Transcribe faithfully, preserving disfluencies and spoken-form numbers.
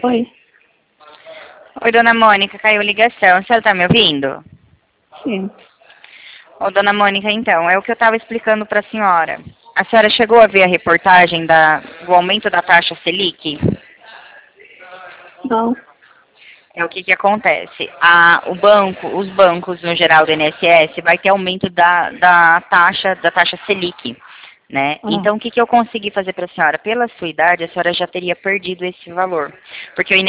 Oi. Oi, dona Mônica, caiu a ligação. A senhora tá me ouvindo? Sim. Ô, dona Mônica, então, é o que eu estava explicando para a senhora. A senhora chegou a ver a reportagem da, do aumento da taxa Selic? Não. É o que que acontece. A, o banco, os bancos no geral do I N S S vai ter aumento da, da taxa da taxa Selic, né? Ah. Então o que que eu consegui fazer para a senhora? Pela sua idade, a senhora já teria perdido esse valor, porque o